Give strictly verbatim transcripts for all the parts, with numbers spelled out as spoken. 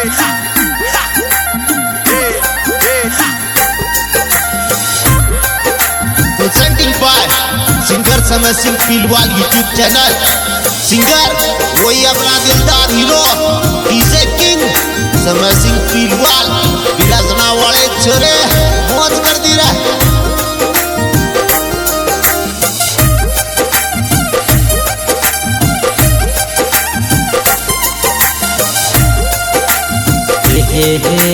Presenting by singer Samay Singh फील्डवाल YouTube channel. Singer वही अपना दिलदार हीरो डीजे किंग समय सिंह फील्डवाल बिलासना वाले छोरे मौज कर दी रहे। हे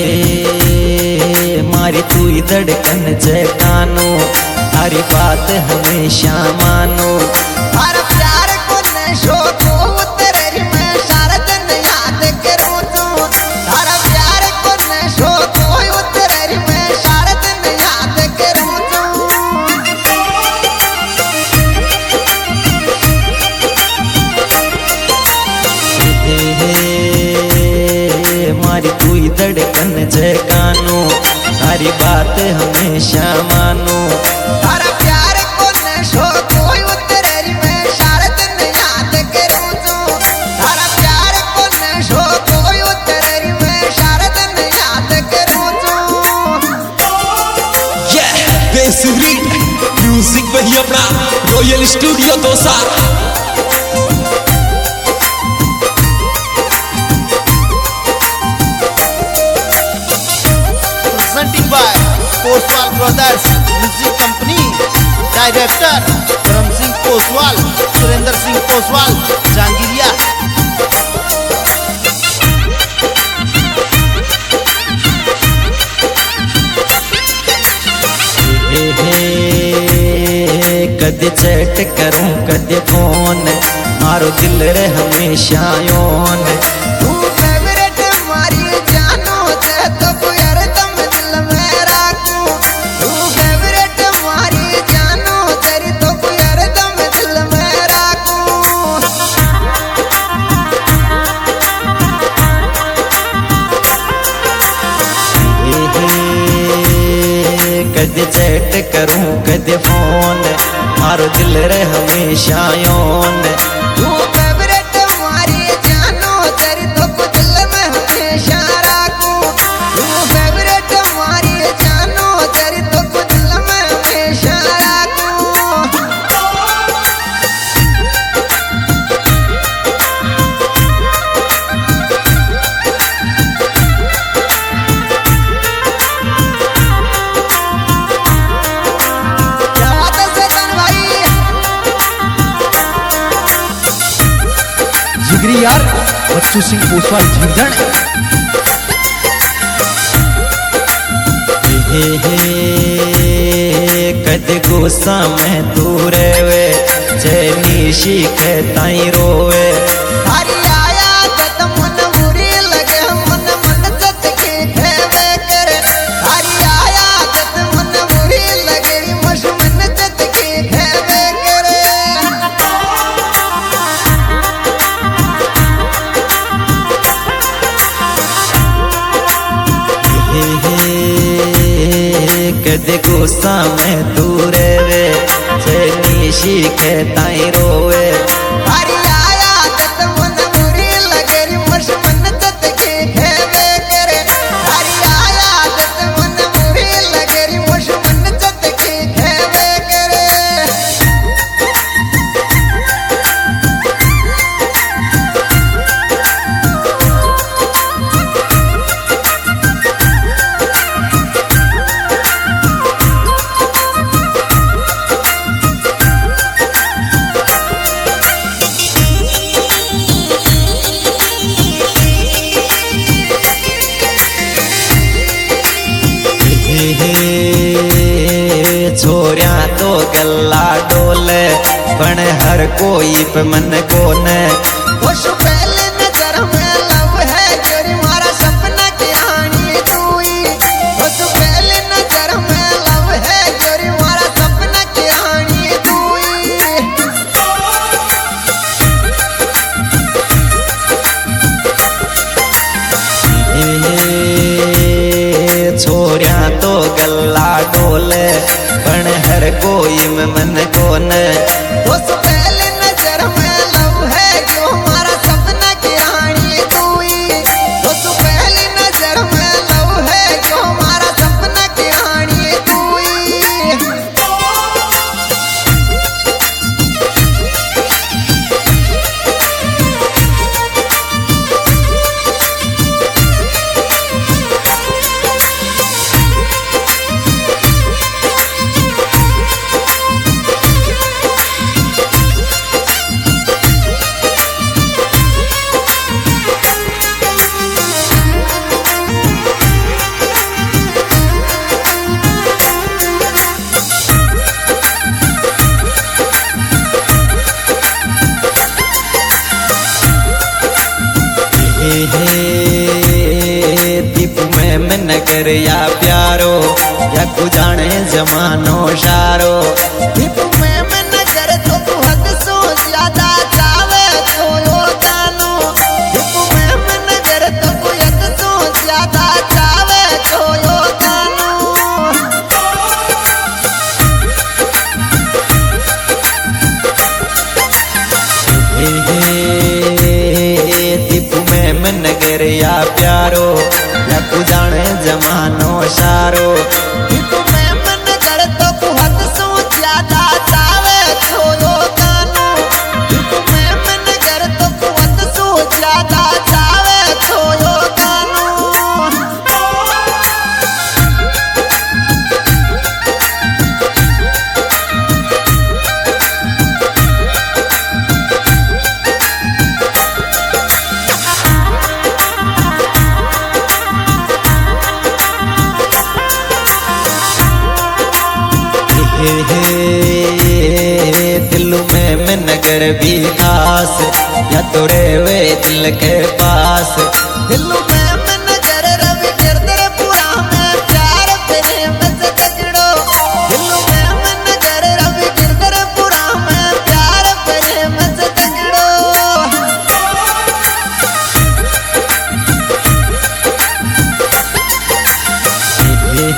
हे मारी तू ही धड़कन जगानो, तारी बात हमेशा मानो। हर प्यार को नशो को उतरे मैं सारा दिन याद करूं तू। हर प्यार को नशो को उतरे मैं सारा दिन याद करूं तू। हे हे मारी तू ही धड़कन जगानो, तारी बात हमेशा मानो। हर प्यार को नशो को उतरे मैं सारा दिन याद करूं तू। हर प्यार को नशो को उतरे मैं सारा दिन याद करूं तू। म्यूजिक वही अपना royal studio Dausa. Presenting by Poswal brothers music company. Director Dharam Singh Poswal, Surendra Singh Poswal Jangiriya. हे हे कदे चैट करूं कदे फोन, मारो दिल रे हमेशा योन। तू फेवरेट मारी जानो ते तो यार तुम दिल में राखूं। तू फेवरेट मारी जानो तेरी तो यार तुम दिल में राखूं। हे हे कदे चैट करूं कदे फोन, मारो दिल रे हमेशा योन। तू फेवरेट मारी जानो तेरी तो दिल में हमेशा राखूं। तू फेवरेट मारी जानो तेरी तो दिल में हमेशा राखूं। क्या बात है सैतान भाई। जिगरी यार बच्चू सिंह पोसवाल झिंझण। हे हे कदे गुस्सा में तू रेवे, चैनी शीखे ताई रोवे। हरी आया जत मन बुरी लगे मन मन जत के खेवे करे। हरी आया जत मन बुरी लगे मश मन जत के खेवे करे। हे हे कदे गुस्सा में तू रेवे, चैनी शीखे ताई रोवे। हरी आया जत मन बुरी लगे मश मन जत के खेवे करे। हरी आया जत मन बुरी लगे मश मन जत के खेवे करे। हे हे छोरिया तो गल्ला डोले, पण हर कोई पे मन कोने। खुश पहले नजर में लव है तेरी मारा सपना की रानी तू ही। खुश पहले नजर में लव है तेरी मारा सपना की रानी तू ही। हे छोरिया तो गल्ला डोले, पण हर कोई में मन कोने। खुश पहले नजर में लव है जो हमारा सपना की रानी तू ही। खुश पहले दीपू में में नगर या प्यारो या कु जाने जमानो शारो दीपू में में नगर तो तू हद सो ज्यादा चावे तो यो गानो दीपू में में नगर तो तू हद सो ज्यादा चावे तो यो गानो हे हे दीपू में में नगर या प्यारो या कु जाने जमानो शारो दीपू में में नगर तो तू हद सो ज्यादा चावे तो यो गानो दीपू में में नगर तो तू हद सो ज्यादा चावे तो यो गानो हे हे दिल में में नगर भी खास या तो वे दिल के पास दिल्लू में में नगर रवि गिरधरपुरा में प्यार प्रेम से तगड़ो दिल्लू में में नगर रवि गिरधरपुरा में प्यार प्रेम से तगड़ो हे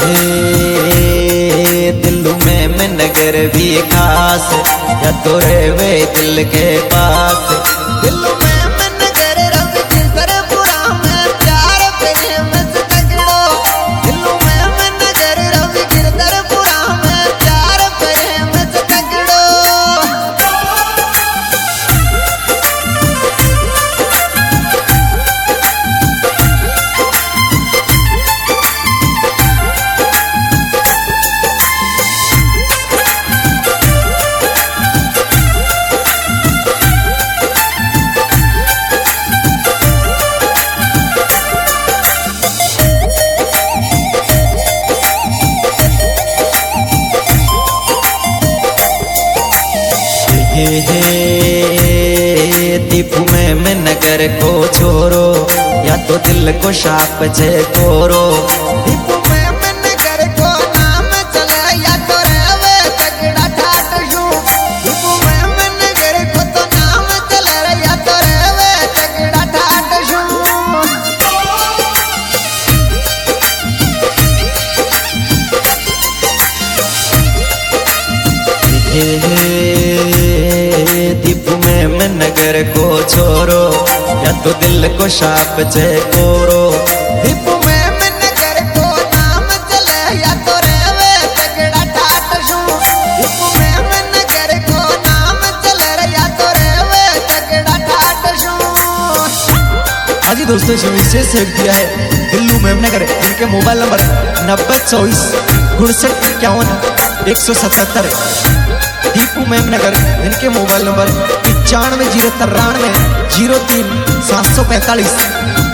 हे दिल में में नगर भी खास या तो वे दिल के पास दिल्लू में में नगर रवि गिरधरपुरा में प्यार प्रेम से तगड़ो दिल्लू में में नगर रवि गिरधरपुरा में प्यार प्रेम से तगड़ो हे हे दीपू में में नगर को छोरो या तो दिल को शाप छे कोरो दीपू में में नगर को नाम चले या तो रेवे तगड़ा ठाट शू दीपू में में नगर को तो नाम चले या तो रेवे तगड़ा ठाट शू हे हे दीपू में में नगर को छोरो या तो दिल को शाप छे कोरो दीपू में में नगर को नाम चले या तो रेवे तगड़ा ठाट शू दीपू में में नगर को नाम चले या तो रेवे तगड़ा ठाट शू हाँ जी दोस्तों, जो विशेष सेव दिया है दिल्लू मेमनगर, इनके मोबाइल नंबर नब्बे चौबीस उनसठ इक्यावन एक सौ सतहत्तर। दीपू मेमनगर, इनके मोबाइल नंबर पचानवे जीरो तिरानवे जीरो तीन सात सौ पैंतालीस।